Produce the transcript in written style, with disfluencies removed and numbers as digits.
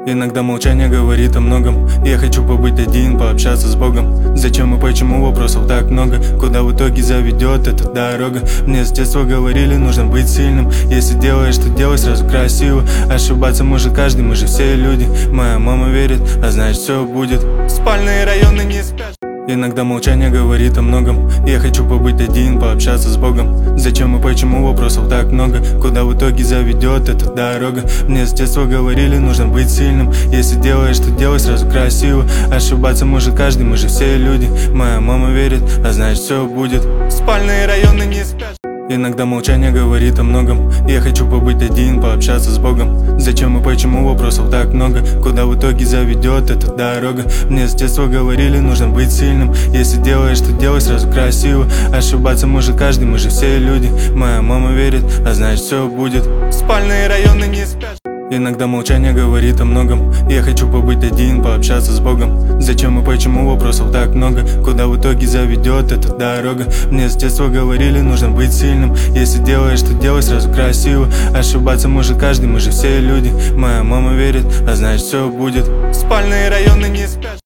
Иногда молчание говорит о многом. Я хочу побыть один, пообщаться с Богом. Зачем и почему вопросов так много? Куда в итоге заведет эта дорога? Мне с детства говорили, нужно быть сильным. Если делаешь, то делай сразу красиво. Ошибаться может каждый, мы же все люди. Моя мама верит, а значит все будет. Спальные районы не спят. Иногда молчание говорит о многом. Я хочу побыть один, пообщаться с Богом. Зачем и почему вопросов так много? Куда в итоге заведет эта дорога? Мне с детства говорили, нужно быть сильным. Если делаешь, то делай сразу красиво. Ошибаться может каждый, мы же все люди. Моя мама верит, а значит все будет. Спальные районы не спят. Иногда молчание говорит о многом. Я хочу побыть один, пообщаться с Богом. Зачем и почему вопросов так много? Куда в итоге заведет эта дорога? Мне с детства говорили, нужно быть сильным. Если делаешь, то делай сразу красиво. Ошибаться может каждый, мы же все люди. Моя мама верит, а значит все будет. Спальные районы не спят. Иногда молчание говорит о многом. Я хочу побыть один, пообщаться с Богом. Зачем и почему вопросов так много? Куда в итоге заведет эта дорога? Мне с детства говорили, нужно быть сильным. Если делаешь, то делай сразу красиво. Ошибаться может каждый, мы же все люди. Моя мама верит, а значит все будет. Спальные районы не спят.